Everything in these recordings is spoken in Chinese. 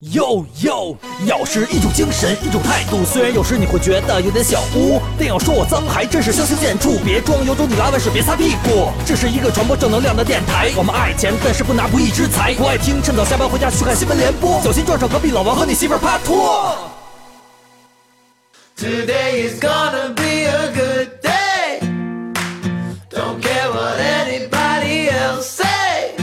哟哟，要是一种精神，一种态度。虽然有时你会觉得有点小污，但要说我脏，还真是相形见绌。别装有种你拉完屎别擦屁股。这是一个传播正能量的电台，我们爱钱，但是不拿不义之财。不爱听，趁早下班回家去看新闻联播，小心撞上隔壁老王和你媳妇趴拖。Today is gonna be a good day. Don't care what anybody else say.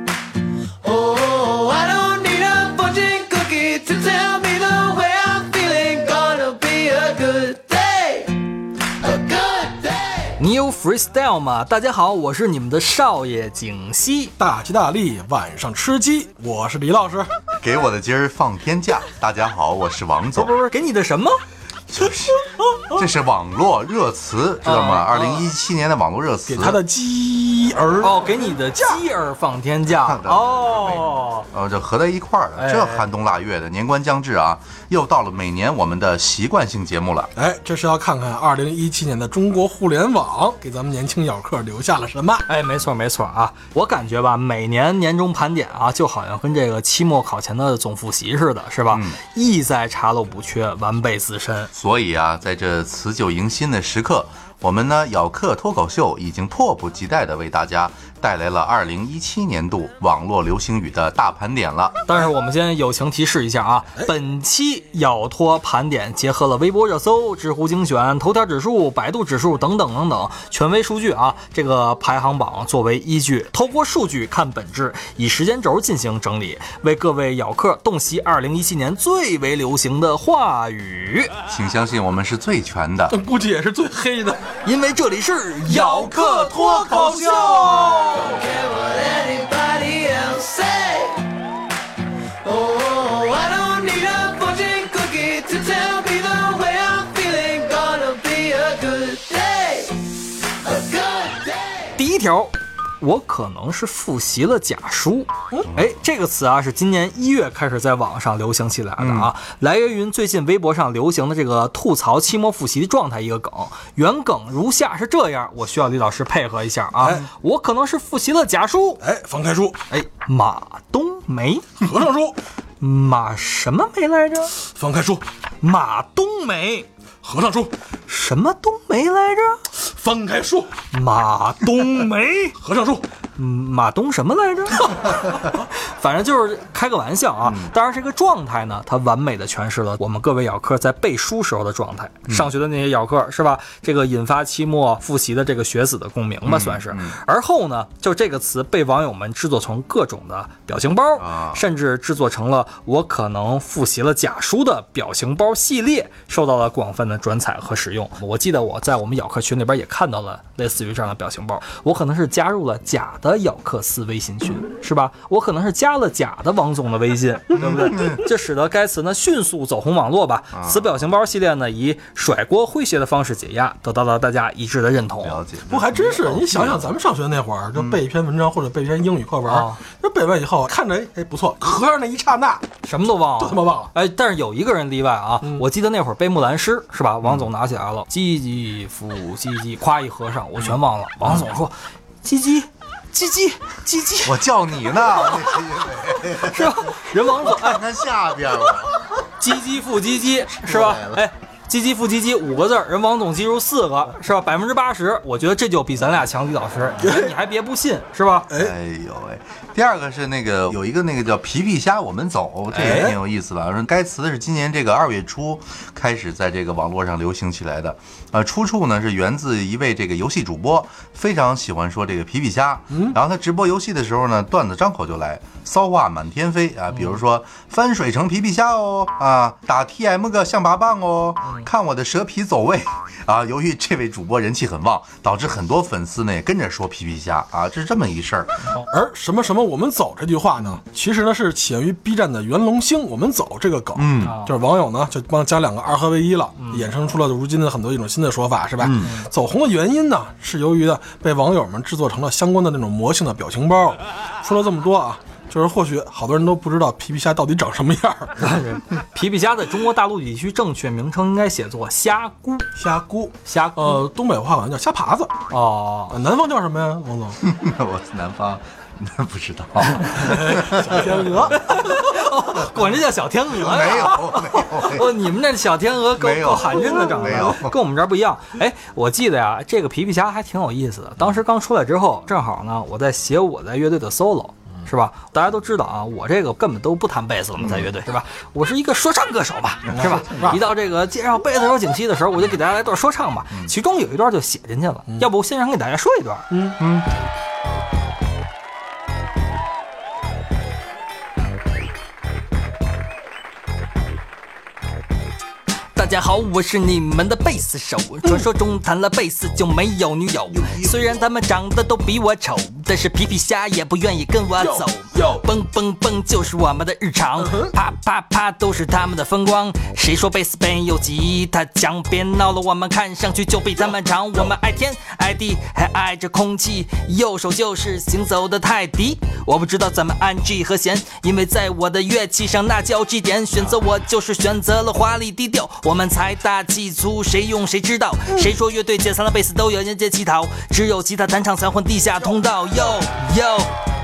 Oh, I don't need a fortune cookie to tell me the way I'm feeling. Gonna be a good day, a good day. 你有 freestyle 吗？大家好，我是你们的少爷景熙。 大吉大利，晚上吃鸡。我是李老师。 给我的今儿放天假。大家好，我是王总。 不是，给你的什么？ 这是网络热词，知道吗？2017年的网络热词， 给他的鸡儿哦，给你的鸡儿放天假哦， 这合在一块儿了。这寒冬腊月的年关将至啊，又到了每年我们的习惯性节目了。 这是要看看2017年的中国互联网给咱们年轻咬客留下了什么。 没错啊，我感觉吧，每年年终盘点啊，就好像跟这个期末考前的总复习似的，是吧？意在查漏补缺，完备自身。 所以啊，在这辞旧迎新的时刻，我们呢咬客脱口秀已经迫不及待地为大家带来了2017年度网络流行语的大盘点了。 但是我们先友情提示一下啊，本期咬脱盘点结合了微博热搜、知乎精选、头条指数、百度指数等等权威数据啊，这个排行榜作为依据，透过数据看本质，以时间轴进行整理，为各位咬客洞悉2017年最为流行的话语。 请相信我们是最全的， 估计也是最黑的， 因为这里是咬客脱口秀。 Don't care what anybody else say. Oh, I don't need a fortune cookie to tell me the way I'm feeling. Gonna be a good day, a good day. 第一条，我可能是复习了假书。这个词啊是今年1月开始在网上流行起来的啊，来源于最近微博上流行的这个吐槽期末复习的状态一个梗。原梗如下是这样，我需要李老师配合一下啊。我可能是复习了假书。 翻开书。 马冬梅。 合上书。 马什么梅来着？ 翻开书。 马冬梅。 合上书。 什么冬梅来着？ 翻开书。 马冬梅。 合上书。 马东什么来着？反正就是开个玩笑啊。当然这个状态呢，它完美的诠释了我们各位咬客在背书时候的状态。上学的那些咬客是吧？这个引发期末复习的这个学子的共鸣吧，算是。而后呢，就这个词被网友们制作成各种的表情包，甚至制作成了我可能复习了假书的表情包系列，受到了广泛的转采和使用。我记得我在我们咬客群里边也看到了类似于这样的表情包。我可能是加入了假的咬客私微信群，是吧？我可能是加了假的王总的微信，对不对？这使得该词呢迅速走红网络吧。此表情包系列呢以甩锅诙谐的方式解压，得到了大家一致的认同。 了解。 不还真是，你想想咱们上学那会儿，就背一篇文章或者背一篇英语课文，这背完以后看着不错，合上那一刹那什么都忘了， 就他妈忘了。 但是有一个人例外啊，我记得那会儿背木兰诗是吧？王总拿起来了，唧唧复唧唧，夸一合上，我全忘了。王总说，唧唧。唧唧唧唧， 我叫你呢， 是吧？人王总看下边了， 唧唧复唧唧是吧？唧唧复唧唧5个字，人王总记住4个是吧？80%，我觉得这就比咱俩强，李老师，你还别不信是吧？ 第二个是那个有一个那个叫皮皮虾我们走，这也挺有意思的。该词是今年这个2月初开始在这个网络上流行起来的。出处呢是源自一位这个游戏主播，非常喜欢说这个皮皮虾。然后他直播游戏的时候呢，段子张口就来，骚话满天飞啊。比如说翻水成皮皮虾哦，打 TM 个象拔蚌哦，看我的蛇皮走位啊。由于这位主播人气很旺，导致很多粉丝呢也跟着说皮皮虾啊，这是这么一事儿。 而什么什么我们走这句话呢，其实呢是起源于 B 站的袁隆兴我们走这个梗，就是网友呢就帮加2个2合为1了，衍生出了如今的很多一种新的说法，是吧？走红的原因呢是由于呢被网友们制作成了相关的那种魔性的表情包。说了这么多啊，就是或许好多人都不知道皮皮虾到底长什么样。 皮皮虾在中国大陆地区正确名称应该写作虾菇。虾菇， 东北话好像叫虾爬子。 哦， 南方叫什么呀，王总？ 我是南方。 不知道， 小天鹅， 管这叫小天鹅呀？ 没有， 哦，你们那小天鹅够没有寒碜的长没有得，跟我们这儿不一样。哎，我记得呀，这个皮皮虾还挺有意思的。当时刚出来之后，正好呢，我在写我在乐队的 solo。是吧？大家都知道啊，我这个根本都不弹贝斯了嘛，在乐队是吧？我是一个说唱歌手吧，是吧？一到这个介绍贝斯手景熙的时候，我就给大家来段说唱吧，其中有一段就写进去了。要不我现场给大家说一段？大家好，我是你们的贝斯手。传说中弹了贝斯就没有女友，虽然他们长得都比我丑，但是皮皮虾也不愿意跟我走。蹦蹦蹦就是我们的日常，啪啪啪都是他们的风光。谁说贝斯没有吉他强？别闹了，我们看上去就比他们长。我们爱天爱地还爱着空气，右手就是行走的泰迪。我不知道怎么按 G 和弦，因为在我的乐器上那叫 G 点。选择我就是选择了华丽低调。我们财大气粗，谁用谁知道？谁说乐队解散了贝斯都要沿街乞讨？只有吉他弹唱才混地下通道。Yo yo。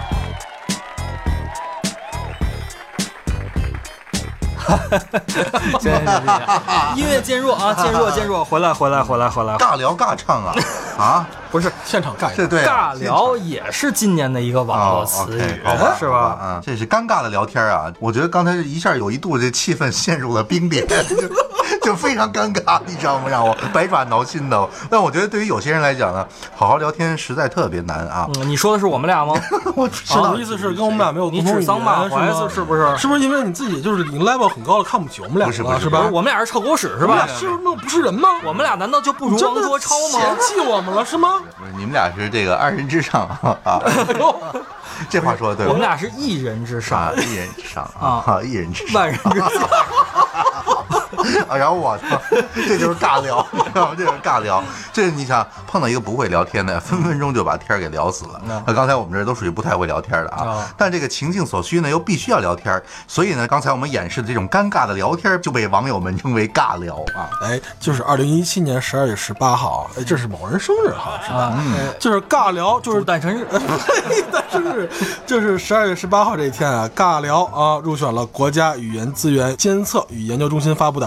音乐渐弱啊，渐弱，回来， 尬聊尬唱啊， 不是现场尬， 这对尬聊也是今年的一个网络词语， 好吧， 是吧？ 这是尴尬的聊天啊！我觉得刚才一下有一度这气氛陷入了冰点，就非常尴尬，你知道吗？让我百爪挠心的。但我觉得对于有些人来讲呢，好好聊天实在特别难啊。 你说的是我们俩吗？ 我知道，意思是跟我们俩没有共同语言， 你指桑骂槐是不是？ 是不是因为你自己就是已经 level 很高了，看不起我们俩了，是吧？ 我们俩是臭狗屎是吧？ 是那不是人吗？ 我们俩难道就不如王卓超吗？ 嫌弃我们了是吗？ 不是，你们俩是这个二人之上啊。这话说的对吧？ 我们俩是一人之上， 一人之上啊，一人之上， 万人之下。 然后我操，这就是尬聊，这就是尬聊。这你想碰到一个不会聊天的，分分钟就把天给聊死了。那刚才我们这都属于不太会聊天的啊，但这个情境所需呢，又必须要聊天，所以呢，刚才我们演示的这种尴尬的聊天，就被网友们称为尬聊啊。 哎，就是2017年12月18号，哎，这是某人生日哈，是吧？就是尬聊，就是诞生日， 诞生日，就是12月18号这一天啊，尬聊啊入选了国家语言资源监测与研究中心发布的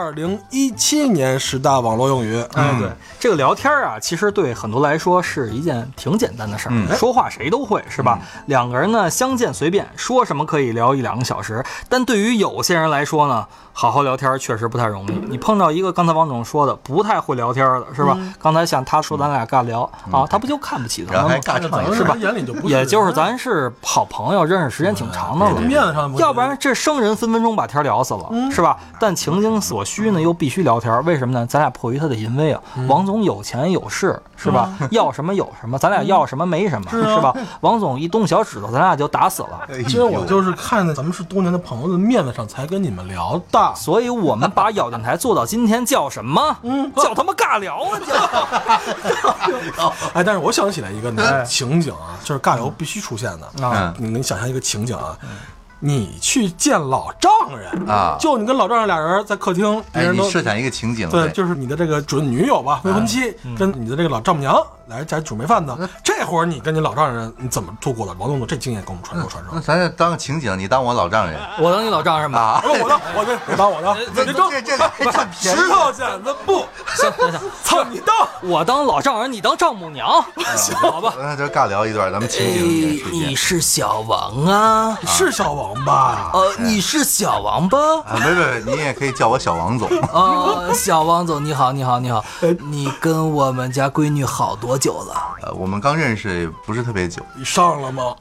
2017年10大网络用语。 对，这个聊天啊，其实对很多来说是一件挺简单的事儿。说话谁都会，是吧？两个人呢相见随便，说什么可以聊1-2个小时。但对于有些人来说呢，好好聊天确实不太容易。你碰到一个刚才王总说的不太会聊天的，是吧？刚才像他说咱俩尬聊啊，他不就看不起咱们吗？ 尬唱是吧？眼里就不是， 也就是咱是好朋友，认识时间挺长的了， 面子上要不然这生人分分钟把天聊死了，是吧？但情境所需呢，又必须聊天，为什么呢？咱俩迫于他的淫威啊。王总有钱有势，是吧？要什么有什么，咱俩要什么没什么，是吧？王总一动小指头，咱俩就打死了。 其实我就是看在咱们是多年的朋友的面子上才跟你们聊的， 所以我们把咬电台做到今天叫什么？叫他妈尬聊啊！叫。 哎，但是我想起来一个情景啊，就是尬聊必须出现的啊。你能想象一个情景啊？你去见老丈人啊， 就你跟老丈人俩人在客厅，别人都你设想一个情景， 对，就是你的这个准女友吧，未婚妻，跟你的这个老丈母娘来家煮没饭的，这会儿你跟你老丈人你怎么度过的？王总这经验给我们传授传授。 那咱当个情景，你当我老丈人， 我当你老丈人吧。 啊， 我当我的， 这占便宜， 石头剪子布， 行， 操你当， 我当老丈人，你当丈母娘，好吧？ 那就尬聊一段，咱们情景出现。 你是小王啊？ 是小王吧？ 你是小王吧？ 啊，没，你也可以叫我小王总。 小王总，你好，你跟我们家闺女好多久了？ 我们刚认识也不是特别久。 你上了吗？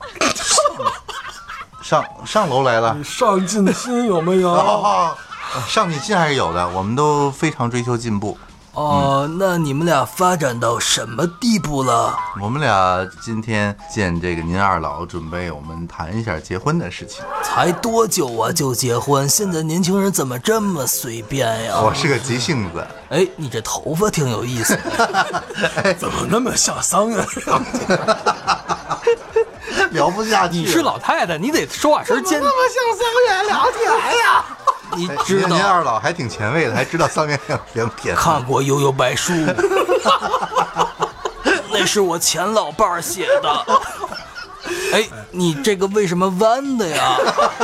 上楼来了。 你上进心有没有？ 上进心还是有的，我们都非常追求进步。 那你们俩发展到什么地步了？ 我们俩今天见这个您二老，准备我们谈一下结婚的事情。 才多久啊就结婚？现在年轻人怎么这么随便呀？ 我是个急性子。 哎，你这头发挺有意思的。 怎么那么像桑园？ 聊不下去。 你是老太太，你得说话时间。 那么像桑园聊天呀？ 你知道？ 您二老还挺前卫的，还知道桑园聊天。 看过《悠悠白书》，那是我前老伴儿写的。 哎，你这个为什么弯的呀？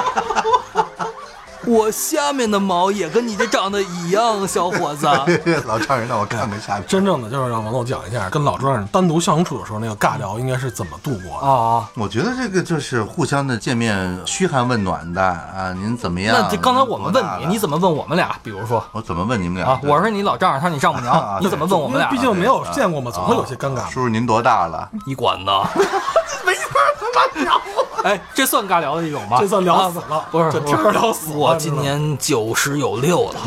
我下面的毛也跟你这长得一样，小伙子。 老丈人让我看看下面。 真正的就是让王总讲一下，跟老丈人单独相处的时候，那个尬聊应该是怎么度过的。 哦， 我觉得这个就是互相的见面，嘘寒问暖的啊，您怎么样？ 那这刚才我们问你， 多大了你怎么问我们俩？比如说我怎么问你们俩啊，我是你老丈人，他是你丈母娘，你怎么问我们俩？ 毕竟没有见过嘛，总会有些尴尬。 叔叔您多大了？ 你管呢？没法他妈聊。哎，这算尬聊的一种吗？ 这算聊死了， 不是， 这天儿聊死了。 我今年90有6了。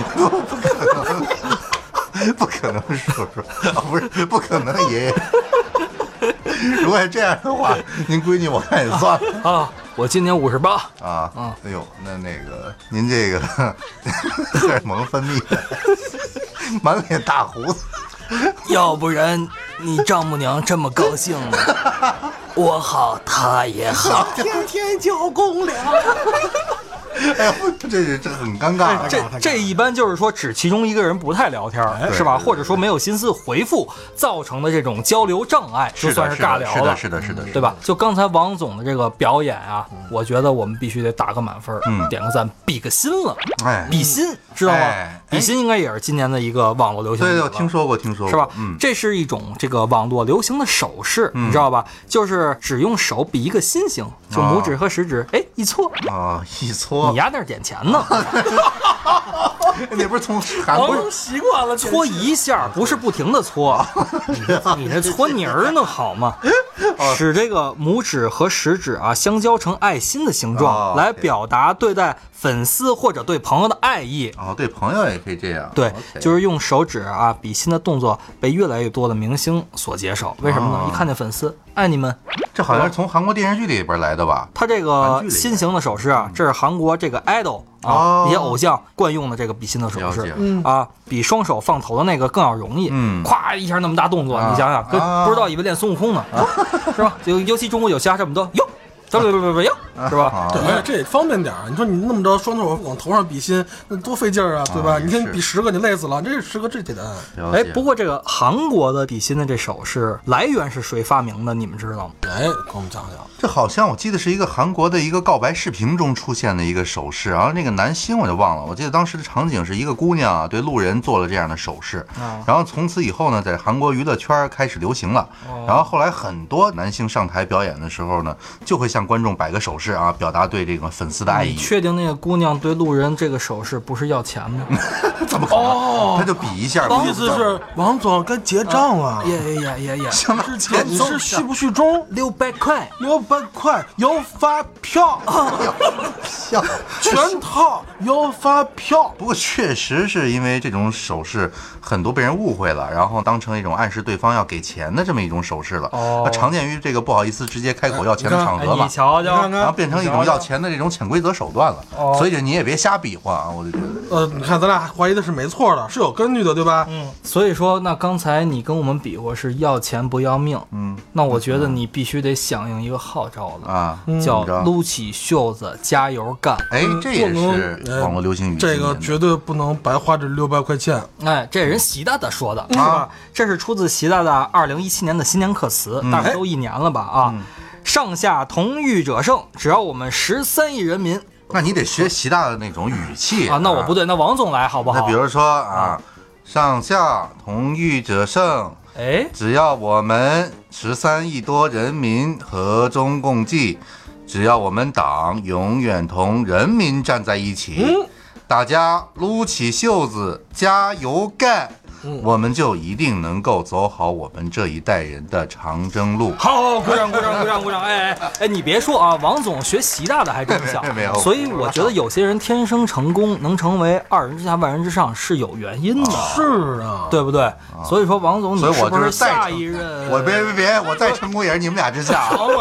不可能，叔叔啊，不是不可能，爷爷。如果是这样的话，您闺女我看也算了啊。我今年58 啊。哎呦，那个您这个荷尔蒙分泌的，满脸大胡子。 要不然你丈母娘这么高兴呢？我好，她也好， 天天叫公粮。 哎呦，这很尴尬。 这一般就是说，指其中一个人不太聊天，是吧？或者说没有心思回复，造成的这种交流障碍，就算是尬聊了。 是的， 对吧？就刚才王总的这个表演啊，我觉得我们必须得打个满分，点个赞，比个心了。 哎， 比心知道吗？比心应该也是今年的一个网络流行语。 对，我听说过，是吧？这是一种这个网络流行的手势，你知道吧？就是只用手比一个心形，就拇指和食指，哎，一搓啊，一搓。 你丫那是点钱呢？ 你不是从韩国习惯了搓一下，不是不停的搓，你这搓泥儿呢好吗？使这个拇指和食指啊相交成爱心的形状，来表达对待粉丝或者对朋友的爱意。 哦，对朋友也可以这样。 对，就是用手指啊比心的动作被越来越多的明星所接受。为什么呢？一看见粉丝，爱你们。 这好像是从韩国电视剧里边来的吧？ 他这个心形的手势啊，这是韩国这个 idol 啊，一些偶像惯用的这个比心的手势啊，比双手放头的那个更要容易。咵一下那么大动作，你想想，跟不知道以为练孙悟空呢，是吧？就尤其中国有嘻哈这么多哟。哟，是吧？ 对，而且这也方便点儿。你说你那么着双手往头上比心，那多费劲儿啊，对吧？你看比10个，你累死了。这10个这简单。 哎，不过这个韩国的比心的这手势来源是谁发明的？你们知道吗？ 哎，给我们讲讲。 这好像我记得是一个韩国的一个告白视频中出现的一个手势，然后那个男星我就忘了。我记得当时的场景是一个姑娘啊对路人做了这样的手势，然后从此以后呢，在韩国娱乐圈开始流行了。然后后来很多男星上台表演的时候呢，就会向观众摆个手势啊，表达对这个粉丝的爱意。 你确定那个姑娘对路人这个手势不是要钱吗？ 怎么可能？他就比一下。 意思是王总该结账了。 也， 是钱你是续不续中 ？600块 ，600块有发票， 票全套有发票。 不过确实是因为这种手势，很多被人误会了，然后当成一种暗示对方要给钱的这么一种手势了。常见于这个不好意思直接开口要钱的场合嘛。 你瞧瞧， 然后变成一种要钱的这种潜规则手段了。所以你也别瞎比划啊，我就觉得。 你看咱俩怀疑的是没错的，是有根据的，对吧？ 所以说，那刚才你跟我们比划是要钱不要命，那我觉得你必须得响应一个号召了啊， 叫撸起袖子加油干。 哎，这也是网络流行语。 这个绝对不能白花这600块钱。 哎，这人习大大说的，是吧？这是出自习大大2017年的新年贺词，大概都1年了吧啊。上下同欲者胜，只要我们13亿人民。 那你得学习大的那种语气啊。那我不对，那王总来好不好？ 那比如说啊，上下同欲者胜。 哎， 只要我们13亿多人民和衷共济，只要我们党永远同人民站在一起，大家撸起袖子加油干。我们就一定能够走好我们这一代人的长征路。 好，鼓掌！哎，你别说啊，王总学习大的还真像。 没有。 所以我觉得有些人天生成功，能成为2人之下万人之上是有原因的。 是啊， 对不对？所以说王总，你是不是下一任？ 我别，我再成功也是你们俩之下。 常委，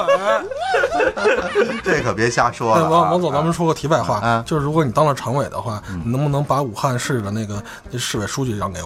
这可别瞎说了。 王总，咱们说个题外话，就是如果你当了常委的话，你能不能把武汉市的那个市委书记让给我？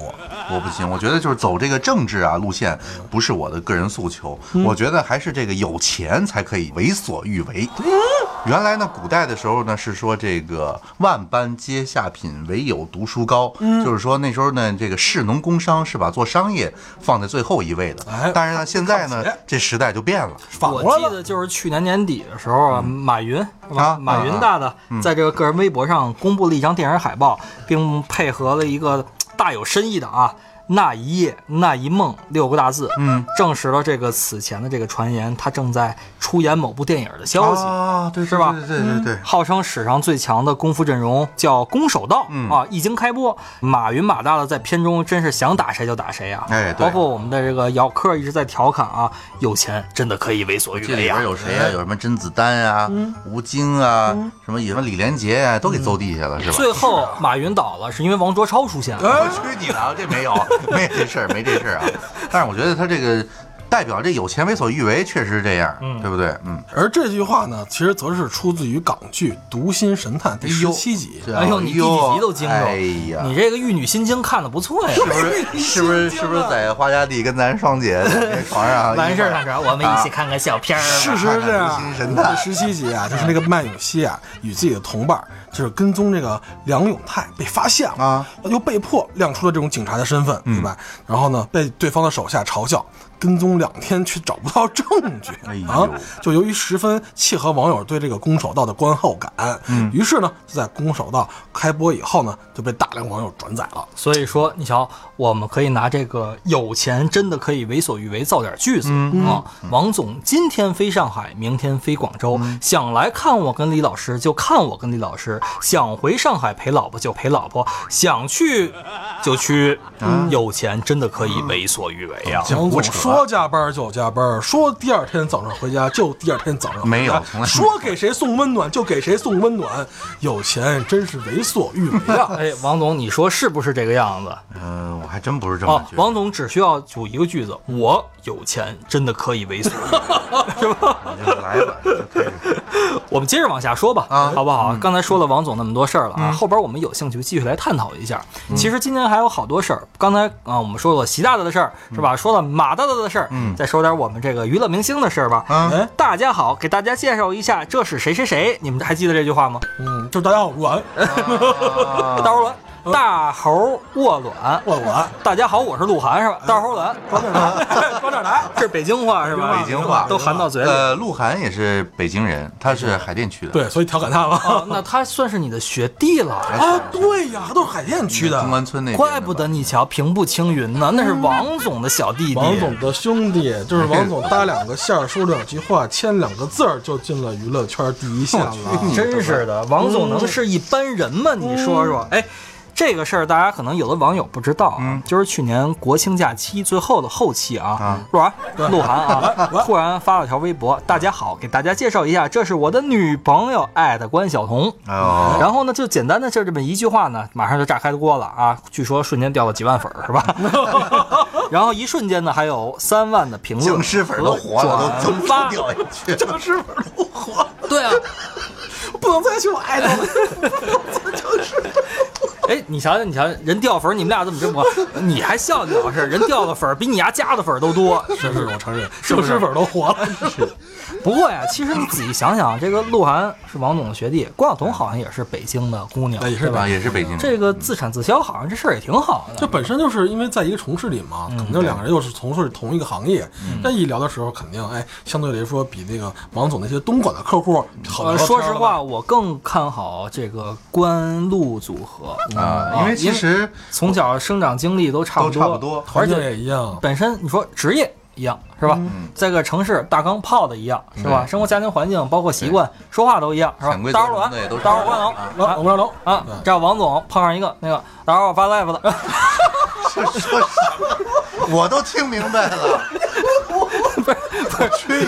我不行，我觉得就是走这个政治路线，不是我的个人诉求。我觉得还是这个有钱才可以为所欲为。原来呢，古代的时候呢是说这个万般皆下品，唯有读书高。就是说那时候呢，这个士农工商是把做商业放在最后一位的。但是呢，现在呢，这时代就变了。 我记得就是去年年底的时候啊，马云是吧？马云大大在这个个人微博上公布了一张电影海报，并配合了一个大有深意的那一夜那一梦6个大字，证实了这个此前的这个传言，他正在出演某部电影的消息对， 是吧？ 对， 号称史上最强的功夫阵容叫攻守道一经开播，马云马大的在片中真是想打谁就打谁啊！包括我们的这个姚客一直在调侃有钱真的可以为所欲为这里边有谁呀？有什么甄子丹吴京什么李连杰都给揍地下了，是吧？ 最后马云倒了，是因为王卓超出现了。 我去你的，这没有。没这事儿但是我觉得他这个代表这有钱为所欲为，确实是这样，对不对？ 而这句话呢，其实则是出自于港剧《读心神探》第17集。 哎呦，你第几集都惊着？ 哎呀， 你这个《玉女心经》看的不错呀， 是不是在花家地跟咱双姐在床上完事儿了，我们一起看个小片儿。 事实是这样，第17集就是那个曼永熙与自己的同伴就是跟踪这个梁永泰被发现了又被迫亮出了这种警察的身份，对吧？然后呢，被对方的手下嘲笑。跟踪2天却找不到证据就由于十分契合网友对这个攻守道的观后感，于是呢，就在攻守道开播以后呢，就被大量网友转载了。 所以说，你瞧，我们可以拿这个有钱真的可以为所欲为造点句子王总今天飞上海，明天飞广州，想来看我跟李老师就看我跟李老师，想回上海陪老婆就陪老婆，想去就去，有钱真的可以为所欲为呀。 王总说加班就加班，说第2天早上回家就第2天早上回家， 没有， 说给谁送温暖就给谁送温暖，有钱真是为所欲为啊！ 哎，王总，你说是不是这个样子？ 我还真不是这么觉得。 王总只需要组一个句子：我有钱真的可以为所欲为，是吧？ 你就来吧，就开始。 我们接着往下说吧，好不好？刚才说了王总那么多事儿了后边我们有兴趣继续来探讨一下。其实今年还有好多事儿，刚才我们说了习大大的事儿，是吧？说了马大大的事儿，再说点我们这个娱乐明星的事儿吧。大家好，给大家介绍一下，这是谁谁谁，你们还记得这句话吗？ 就是大家好，阮， 大猴卵。大猴卧卵，大家好，我是鹿晗，是吧？大猴卵， 装点来， 这是北京话是吧？ 北京话都含到嘴里。 鹿晗也是北京人，他是海淀区的， 对，所以调侃他了。 那他算是你的学弟了对呀，他都是海淀区的， 中关村那边。 怪不得你瞧平步青云呢，那是王总的小弟弟， 王总的兄弟，就是王总搭2个线，说2句话，签2个字就进了娱乐圈第一线了。 真是的，王总能是一般人吗？你说说，哎。这个事儿大家可能有的网友不知道就是去年国庆假期最后的后期鹿晗突然发了条微博，大家好，给大家介绍一下，这是我的女朋友关晓彤。然后呢，就简单的就这么一句话呢，马上就炸开了锅了据说瞬间掉了几万粉是吧？然后一瞬间呢，还有3万的评论， 僵尸粉都活了，都发掉下去， 僵尸粉都活了。 对啊， 不能再去我爱豆了，僵尸粉。 哎，你瞧瞧，人掉粉，你们俩怎么这么？你还笑你老师，人掉的粉比你家加的粉都多。 是，我承认，僵尸粉都活了。 是。不过呀，其实你仔细想想，这个鹿晗是王总的学弟，关晓彤好像也是北京的姑娘， 也是吧？ 也是北京。 这个自产自销，好像这事儿也挺好的。 这本身就是因为在一个城市里嘛，肯定2个人又是从事同一个行业，那一聊的时候，肯定相对来说比那个王总那些东莞的客户好。 说实话，我更看好这个关鹿组合因为其实从小生长经历都差不多， 而且也一样。 本身你说职业一样是吧？在个城市大钢炮的一样是吧？生活家庭环境包括习惯说话都一样是吧？大伙儿大伙儿关龙， 我不让龙这样王总碰上一个那个大伙儿发 live 的， 说我都听明白了， 不是去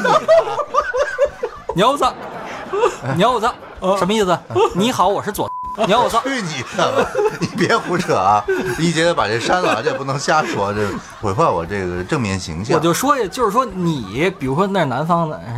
牛子什么意思？你好，我是左。你要我操！ 去你的！你别胡扯啊！一节把这删了，这不能瞎说，这毁坏我这个正面形象。 我就说，就是说你，比如说那是南方的是吧？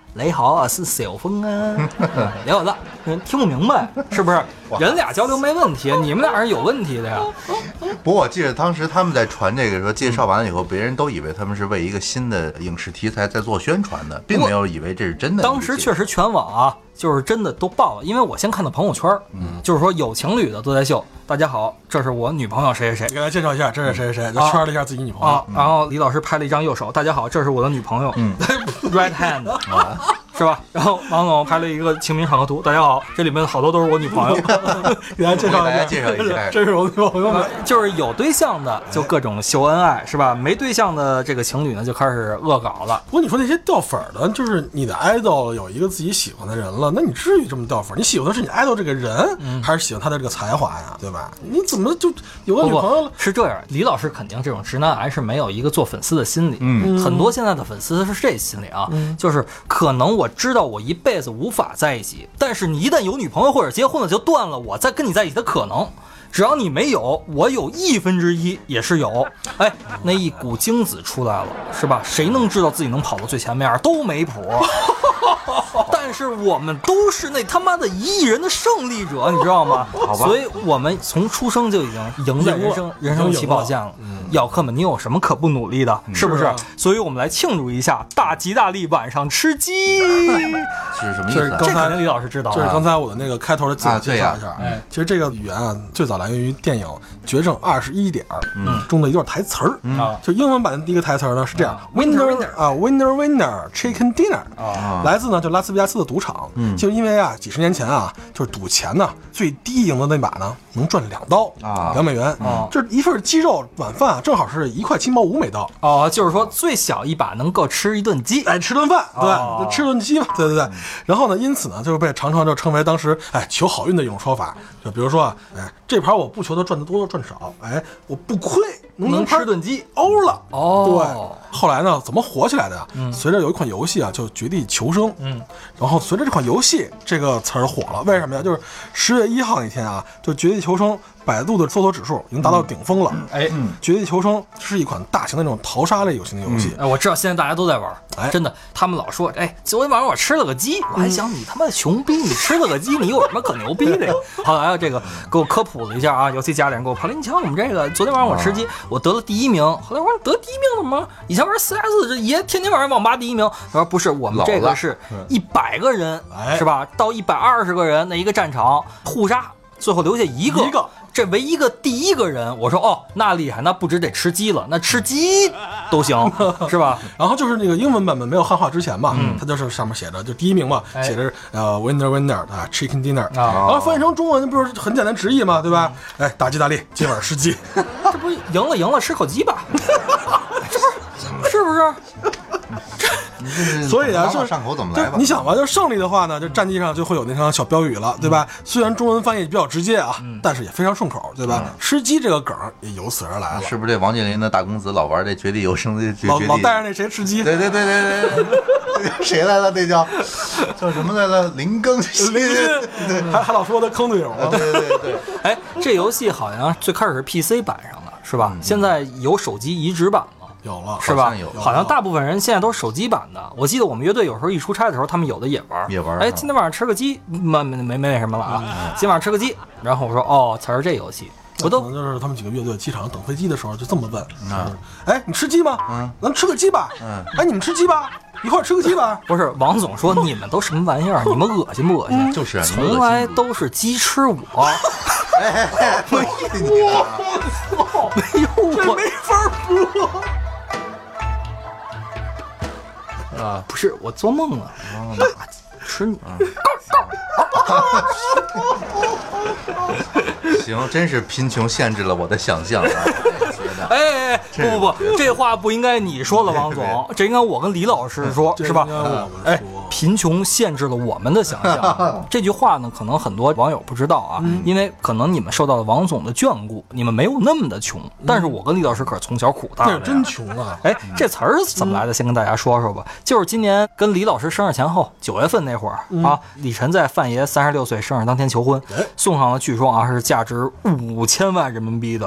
雷豪啊，是小风啊，没有的，听不明白，是不是？人俩交流没问题，你们俩是有问题的呀。 不过我记得当时他们在传这个时候，介绍完了以后，别人都以为他们是为一个新的影视题材在做宣传的，并没有以为这是真的。 当时确实全网啊，就是真的都爆了，因为我先看到朋友圈，就是说有情侣的都在秀。大家好，这是我女朋友谁谁谁， 给大家介绍一下，这是谁谁谁，就圈了一下自己女朋友啊。然后李老师拍了一张右手，大家好，这是我的女朋友，right hand 是吧？然后王总拍了一个清明场合图，大家好，这里面好多都是我女朋友， 给大家介绍一下，这是我女朋友， 就是有对象的就各种秀恩爱是吧？没对象的这个情侣呢就开始恶搞了。 不过你说那些掉粉的，就是你的 idol 有一个自己喜欢的人了，那你至于这么掉粉？你喜欢的是你 idol 这个人，还是喜欢他的这个才华呀？对吧？你怎么就有个女朋友了？ 是这样，李老师肯定这种直男癌是没有一个做粉丝的心理。很多现在的粉丝是这心理啊，就是可能我知道我一辈子无法在一起，但是你一旦有女朋友或者结婚了，就断了我再跟你在一起的可能。只要你没有，我有1/1也是有。哎，那一股精子出来了，是吧？谁能知道自己能跑到最前面？都没谱。但是我们都是那他妈的1亿人的胜利者，你知道吗？好吧。所以我们从出生就已经赢在人生起跑线了。咬客们，你有什么可不努力的？是不是？所以我们来庆祝一下，大吉大利，晚上吃鸡。 是什么意思？ 刚才李老师知道， 就是刚才我的那个开头的自我介绍一下。其实这个语言啊，最早来源于电影《决胜21点》中的一段台词儿。就英文版的第一个台词呢是这样 ：Winner 啊 ，Winner Chicken Dinner 来自呢就拉斯维加斯的赌场。就是因为啊几十年前啊，就是赌钱呢最低赢的那把呢能赚2刀2美元。这一份鸡肉晚饭啊正好是1块7毛5每刀。 就是说最小一把能够吃一顿鸡， 吃顿饭，对，吃顿鸡嘛，对对对。然后呢，因此呢，就是被常常就称为当时求好运的一种说法。就比如说这盘我不求他赚得多赚少，我不亏， 能吃顿鸡欧了。对。后来呢，怎么火起来的呀？随着有一款游戏啊，就《绝地求生》。然后随着这款游戏这个词儿火了，为什么呀？就是10月1号那天啊，就《绝地求生》百度的搜索指数已经达到顶峰了。绝地求生是一款大型的那种逃杀类游戏的游戏。 我知道现在大家都在玩。真的，他们老说，昨天晚上我吃了个鸡，我还想你他妈的穷逼，你吃了个鸡，你有什么可牛逼的呀？后来这个给我科普了一下啊，游戏家里人给我跑了，你瞧我们这个昨天晚上我吃鸡，我得了第1名。后来我说得第1名怎么？以前玩 CS 这爷天天晚上网吧第1名。他说不是，我们这个是100个人是吧？到120个人那一个战场互杀，最后留下一个。这唯一个第1个人，我说那厉害，那不止得吃鸡了，那吃鸡都行，是吧？ 然后就是那个英文版本没有汉化之前嘛，它就是上面写着就第1名嘛，写着winner 啊 chicken dinner，然后翻译成中文不是很简单直译嘛，对吧？大吉大利，今晚吃鸡， 这不赢了吃口鸡吧？是不是？ 所以啊，上口怎么来吧？ 你想吧，就胜利的话呢，就战绩上就会有那张小标语了，对吧？虽然中文翻译比较直接啊，但是也非常顺口，对吧？吃鸡这个梗也由此而来了。 是不是这王健林的大公子老玩这绝地求生的老带着那谁吃鸡？ 对，谁来了？那叫什么来了？林更新， 还老说他坑队友呢。 对。 这游戏好像最开始是 PC 版上的，是吧？现在有手机移植版了。 有了是吧？ 好像大部分人现在都是手机版的。我记得我们乐队有时候一出差的时候，他们有的也玩。今天晚上吃个鸡，没什么了啊。今晚上吃个鸡，然后我说才是这游戏。 可能就是他们几个乐队机场等飞机的时候就这么问你吃鸡吗？咱吃个鸡吧。你们吃鸡吧？一块吃个鸡吧。 不是，王总说你们都什么玩意儿？你们恶心不恶心？ 就是从来都是鸡吃我。 没有，没法播。 不是，我做梦了，吃你！ 行，真是贫穷限制了我的想象啊！ 不，这话不应该你说了，王总，这应该我跟李老师说，是吧？贫穷限制了我们的想象。这句话呢，可能很多网友不知道啊，因为可能你们受到了王总的眷顾，你们没有那么的穷。但是我跟李老师可是从小苦大的， 真穷啊！ 这词儿怎么来的？先跟大家说说吧。就是今年跟李老师生日前后9月份那会儿啊，李晨在范爷36岁生日当天求婚，送上了据说是价值5000万人民币的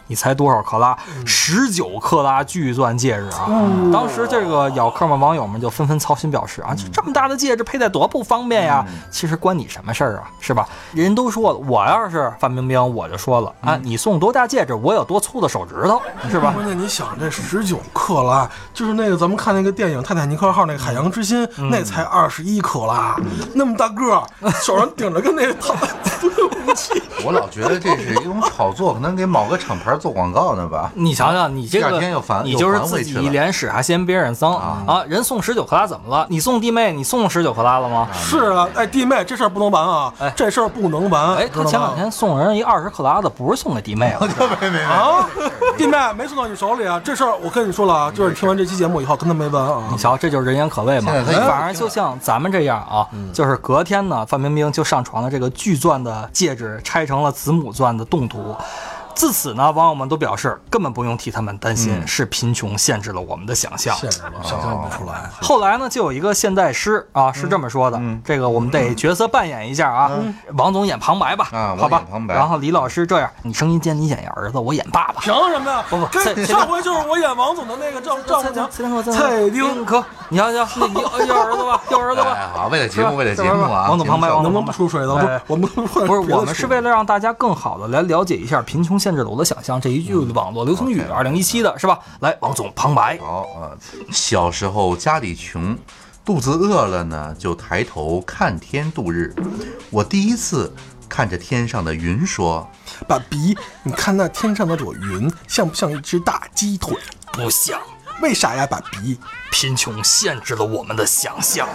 你猜多少克拉？19克拉巨钻戒指啊！当时这个咬客们、网友们就纷纷操心表示啊，这么大的戒指佩戴多不方便呀！其实关你什么事儿啊，是吧？人都说了，我要是范冰冰，我就说了啊，你送多大戒指，我有多粗的手指头，是吧？ 关键你想，这19克拉，就是那个咱们看那个电影《泰坦尼克号》那个海洋之心，那才21克拉，那么大个儿，手上顶着跟那武器。 我老觉得这是一种炒作，可能给某个厂牌做广告呢吧？ 你想想，你这个你就是自己一脸屎还嫌别人脏啊！人送19克拉怎么了？你送弟妹，你送19克拉了吗？ 是啊，哎，弟妹，这事儿不能完啊！哎，这事儿不能完。 哎，他前2天送人一20克拉的，不是送给弟妹了？ 没啊，弟妹没送到你手里啊！这事儿我跟你说了啊，就是听完这期节目以后跟他没完啊！ 你瞧，这就是人言可畏嘛。反正就像咱们这样啊，就是隔天呢，范冰冰就上传了这个巨钻的戒指拆成了子母钻的动图。自此呢，网友们都表示根本不用替他们担心，是贫穷限制了我们的想象， 限制了，想象不出来。 后来呢，就有一个现代诗啊，是这么说的，这个我们得角色扮演一下啊，王总演旁白吧，好吧，然后李老师这样，你声音尖，你演儿子，我演爸爸。 凭什么呀？不，上回就是我演王总的那个赵文强、蔡丁科，你瞧瞧，那要儿子吧，要儿子吧。 好，为了节目啊， 王总旁白， 能不能不出水了？我们不是，我们是为了让大家更好的来了解一下贫穷限制了我的想象这一句网络流行语，2017的是吧？来，王总旁白。 好小时候家里穷，肚子饿了呢，就抬头看天度日。我第一次看着天上的云说：“ 爸比，你看那天上的朵云，像不像一只大鸡腿？” 不像。 为啥呀，爸比？ 贫穷限制了我们的想象。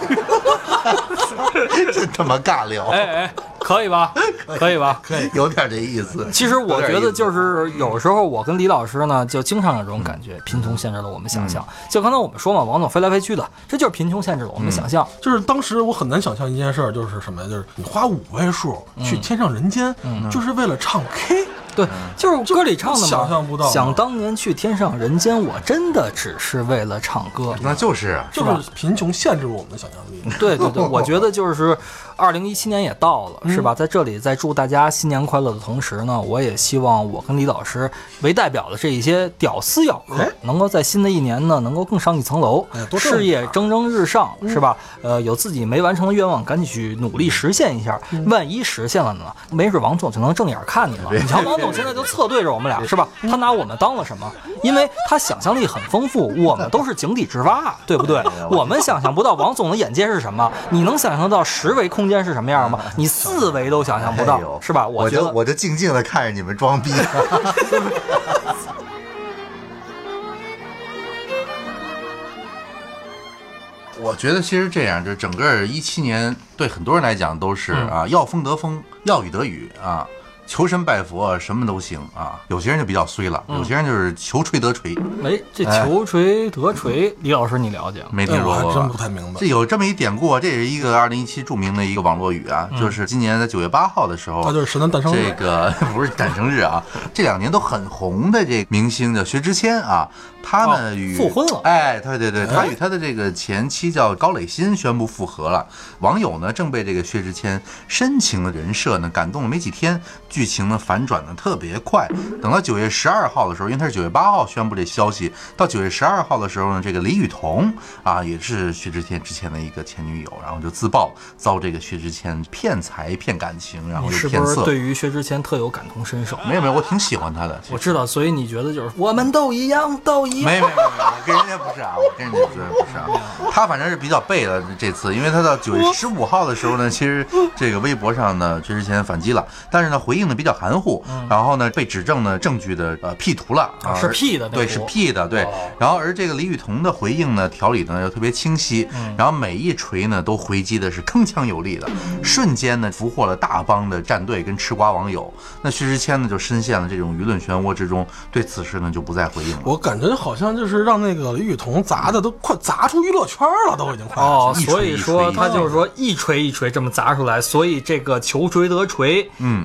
真他妈尬聊！ 哎，可以吧？可以吧？ 可以，有点这意思。 其实我觉得就是有时候我跟李老师呢，就经常有这种感觉，贫穷限制了我们想象。就刚才我们说嘛，王总飞来飞去的，这就是贫穷限制了我们的想象。 就是当时我很难想象一件事，就是什么呀？就是你花5位数去天上人间，就是为了唱 K。 对，就是歌里唱的嘛。 想象不到。 想当年去天上人间，我真的只是为了唱歌。 那就是贫穷限制了我们的想象力。 对，我觉得就是2017年也到了，是吧？在这里在祝大家新年快乐的同时呢，我也希望我跟李老师为代表的这一些屌丝咬客，能够在新的一年呢，能够更上一层楼，事业蒸蒸日上，是吧？有自己没完成的愿望，赶紧去努力实现一下。万一实现了呢，没准王总就能正眼看你了。你瞧，王总现在就侧对着我们俩，是吧？他拿我们当了什么？因为他想象力很丰富，我们都是井底之蛙，对不对？我们想象不到王总的眼界是什么，你能想象到10维空间是什么样吗？你4维都想象不到，是吧？我就静静的看着你们装逼。我觉得其实这样，就整个17年对很多人来讲都是要风得风，要雨得雨啊。求神拜佛什么都行啊，有些人就比较衰了，有些人就是求锤得锤。 这求锤得锤，李老师你了解吗？ 没听说过， 真不太明白。 这有这么一典故，这也是一个2017著名的一个网络语啊，就是今年在9月8号的时候， 就是神的诞生日。 这个不是诞生日啊，这2年都很红的这个明星叫薛之谦啊，他呢与复婚了。 哎，对，他与他的这个前妻叫高磊鑫宣布复合了。网友呢正被这个薛之谦深情的人设呢感动了没几天。剧情呢反转的特别快，等到9月12号的时候，因为他是9月8号宣布这消息，到9月12号的时候呢，这个李雨桐啊，也是薛之谦之前的一个前女友，然后就自曝遭这个薛之谦骗财骗感情，然后就骗色。 你是不是对于薛之谦特有感同身受？ 没有，我挺喜欢他的。 我知道，所以你觉得就是我们都一样，都一样。 没有，我跟人家不是啊，我跟人家绝对不是啊。他反正是比较背了这次，因为他到9月15号的时候呢，其实这个微博上呢，薛之谦反击了，但是呢回应的比较含糊，然后呢被指证呢证据的P 图了， 是 P 的， 对，是 P 的，对。然后而这个李雨桐的回应呢条理呢又特别清晰，然后每一锤呢都回击的是铿锵有力的，瞬间呢俘获了大帮的战队跟吃瓜网友。那薛之谦呢就深陷了这种舆论漩涡之中，对此事呢就不再回应了。 我感觉好像就是让那个李雨桐砸的都快砸出娱乐圈了，都已经快。 所以说他就是说一锤一锤这么砸出来，所以这个求锤得锤，也经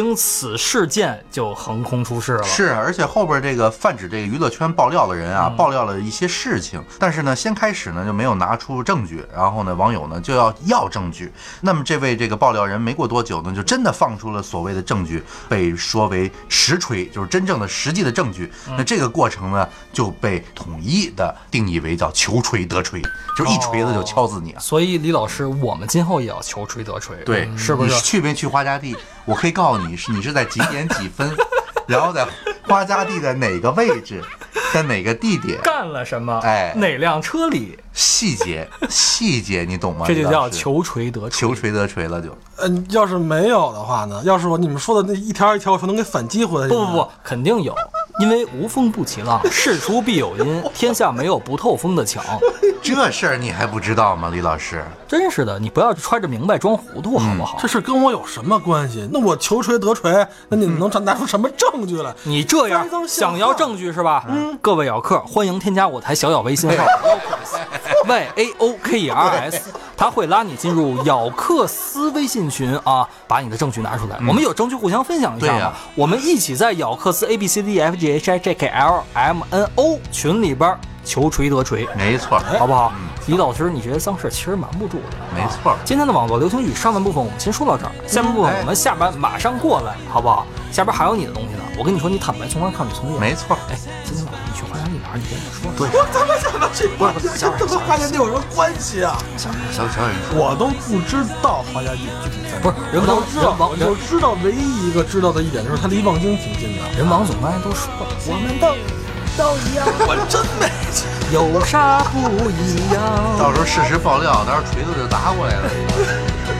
经此事件就横空出世了。 是，而且后边这个泛指这个娱乐圈爆料的人啊，爆料了一些事情，但是呢，先开始呢就没有拿出证据，然后呢，网友呢就要证据。那么这位这个爆料人没过多久呢，就真的放出了所谓的证据，被说为实锤，就是真正的实际的证据。那这个过程呢，就被统一的定义为叫求锤得锤，就是一锤子就敲死你啊。 所以李老师，我们今后也要求锤得锤， 对， 是不是？ 你去没去花家地？我可以告诉你，你是在几点几分，然后在花家地的哪个位置，在哪个地点干了什么？ 哎， 哪辆车里？ 细节你懂吗？ 这就叫求锤得锤， 求锤得锤了就。 要是没有的话呢？要是你们说的那一条一条，我能给反击回来。 不，肯定有，因为无风不起浪，事出必有因，天下没有不透风的墙。 这事儿你还不知道吗，李老师？ 真是的，你不要揣着明白装糊涂，好不好？ 这事跟我有什么关系？那我求锤得锤，那你们能拿出什么证据来？ 你这样想要证据是吧？各位咬客，欢迎添加我台小咬微信号YAOKERS， 他会拉你进入咬克斯微信群啊，把你的证据拿出来，我们有证据互相分享一下嘛。我们一起在咬克斯 ABCDFGHIJKLMNO 群里边求锤得锤， 没错， 好不好？李老师，你这些丧事其实瞒不住的， 没错。 今天的网络流行语上半部分我们先说到这儿，下半部分我们下班马上过来，好不好？下边还有你的东西呢，我跟你说，你坦白从宽，抗拒从严。 没错。 哎，今天晚上你去花家地哪儿？你跟我说。 对， 我他妈怎么去？ 不是， 这跟花家地有什么关系啊？ 小人说， 我都不知道花家地具体在哪。 不是人王， 我就知道唯一一个知道的一点就是它离望京挺近的。 人王总刚才都说了，我们都一样， 我真没有啥不一样？ 到时候事实爆料，到时候锤子就砸过来了。